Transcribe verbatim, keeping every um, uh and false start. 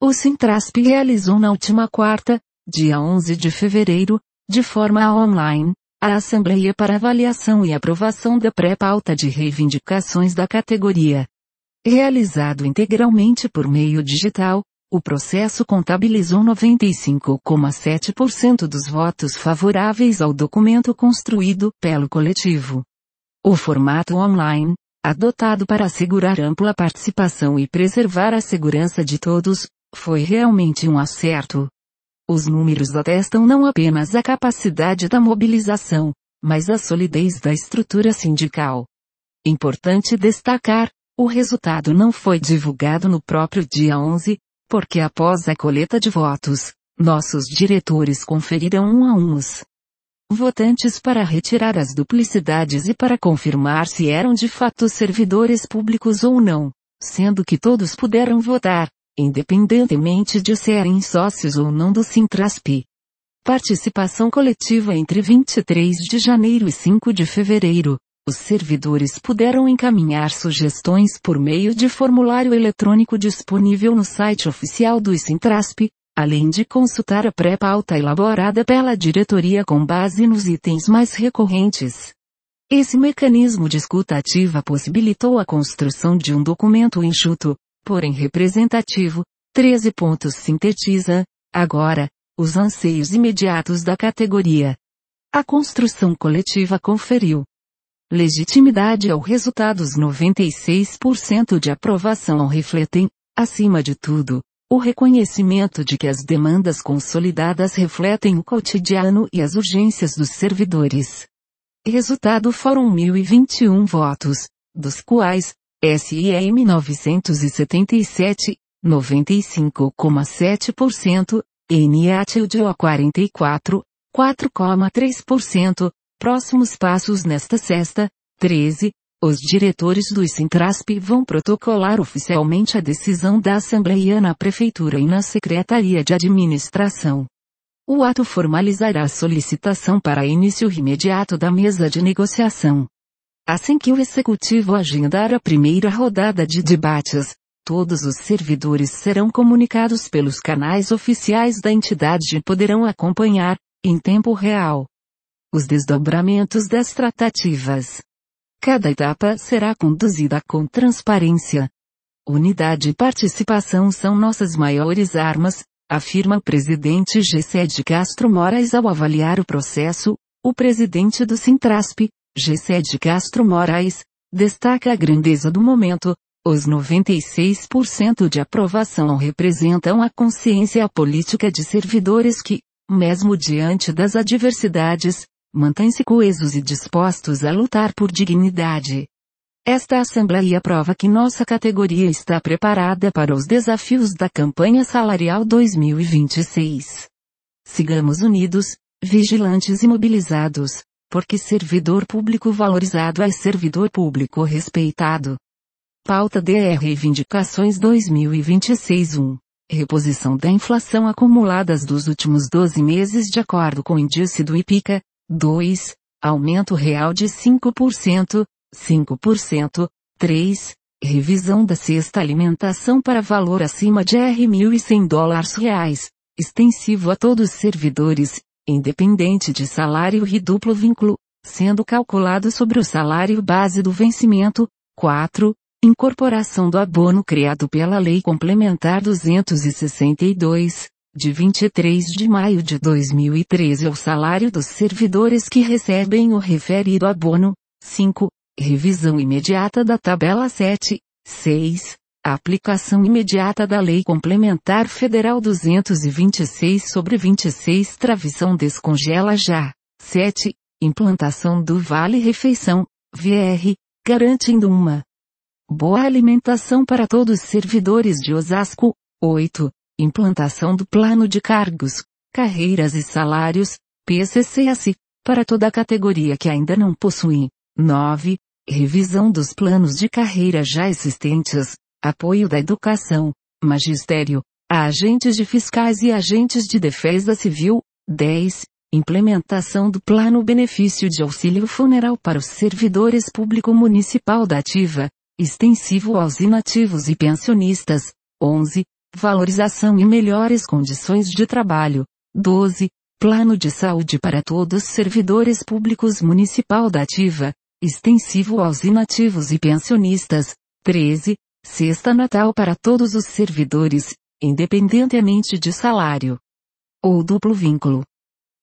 O Sintrasp realizou na última quarta, dia onze de fevereiro, de forma online, a Assembleia para avaliação e aprovação da pré-pauta de reivindicações da categoria. Realizado integralmente por meio digital, o processo contabilizou noventa e cinco vírgula sete por cento dos votos favoráveis ao documento construído pelo coletivo. O formato online, adotado para assegurar ampla participação e preservar a segurança de todos, foi realmente um acerto. Os números atestam não apenas a capacidade da mobilização, mas a solidez da estrutura sindical. Importante destacar, o resultado não foi divulgado no próprio dia onze, porque após a coleta de votos, nossos diretores conferiram um a um os votantes para retirar as duplicidades e para confirmar se eram de fato servidores públicos ou não, sendo que todos puderam votar, independentemente de serem sócios ou não do Sintrasp. Participação coletiva entre vinte e três de janeiro e cinco de fevereiro. Os servidores puderam encaminhar sugestões por meio de formulário eletrônico disponível no site oficial do Sintrasp, além de consultar a pré-pauta elaborada pela diretoria com base nos itens mais recorrentes. Esse mecanismo de escuta ativa possibilitou a construção de um documento enxuto, porém representativo. treze pontos sintetiza, agora, os anseios imediatos da categoria. A construção coletiva conferiu legitimidade ao resultado. Os noventa e seis por cento de aprovação refletem, acima de tudo, o reconhecimento de que as demandas consolidadas refletem o cotidiano e as urgências dos servidores. Resultado foram mil e vinte e um votos, dos quais, S I M novecentos e setenta e sete, noventa e cinco vírgula sete por cento, N A T I L D O quarenta e quatro, quatro vírgula três por cento, próximos passos. Nesta sexta, treze, os diretores do Sintrasp vão protocolar oficialmente a decisão da Assembleia na Prefeitura e na Secretaria de Administração. O ato formalizará a solicitação para início imediato da mesa de negociação. Assim que o Executivo agendar a primeira rodada de debates, todos os servidores serão comunicados pelos canais oficiais da entidade e poderão acompanhar, em tempo real, os desdobramentos das tratativas. Cada etapa será conduzida com transparência. Unidade e participação são nossas maiores armas, afirma o presidente Gessé de Castro Moraes ao avaliar o processo. O presidente do Sintrasp, Gessé de Castro Moraes, destaca a grandeza do momento. Os noventa e seis por cento de aprovação representam a consciência política de servidores que, mesmo diante das adversidades, mantêm-se coesos e dispostos a lutar por dignidade. Esta Assembleia prova que nossa categoria está preparada para os desafios da campanha salarial dois mil e vinte e seis. Sigamos unidos, vigilantes e mobilizados, porque servidor público valorizado é servidor público respeitado. Pauta D R Reivindicações dois mil e vinte e seis um. Reposição da inflação acumuladas dos últimos doze meses de acordo com o índice do IPCA. dois. Aumento real de cinco por cento, cinco por cento. três. Revisão da cesta alimentação para valor acima de R mil e cem dólares reais, extensivo a todos os servidores, independente de salário e duplo vínculo, sendo calculado sobre o salário base do vencimento. quatro. Incorporação do abono criado pela Lei Complementar duzentos e sessenta e dois, de vinte e três de maio de dois mil e treze ao salário dos servidores que recebem o referido abono. cinco. Revisão imediata da tabela sete. seis. Aplicação imediata da Lei Complementar Federal duzentos e vinte e seis sobre vinte e seis Travição descongela já. sete. Implantação do Vale Refeição, V R, garantindo uma boa alimentação para todos os servidores de Osasco. oito. Implantação do Plano de Cargos, Carreiras e Salários, P C C S, para toda a categoria que ainda não possui. nove. Revisão dos planos de carreira já existentes, apoio da educação, magistério, a agentes de fiscais e agentes de defesa civil. dez. Implementação do Plano Benefício de Auxílio Funeral para os servidores público municipal da ativa, extensivo aos inativos e pensionistas. onze. valorização e melhores condições de trabalho. doze. Plano de saúde para todos os servidores públicos municipal da ativa, extensivo aos inativos e pensionistas. treze. Cesta Natal para todos os servidores, independentemente de salário ou duplo vínculo.